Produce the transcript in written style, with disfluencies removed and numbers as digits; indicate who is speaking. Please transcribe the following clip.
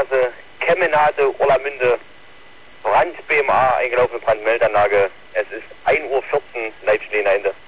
Speaker 1: Straße, Kemenate, Orlamünde, Brand BMA, eingelaufen, Brandmeldeanlage. Es ist 1:14 Uhr, Leitstehen Ende.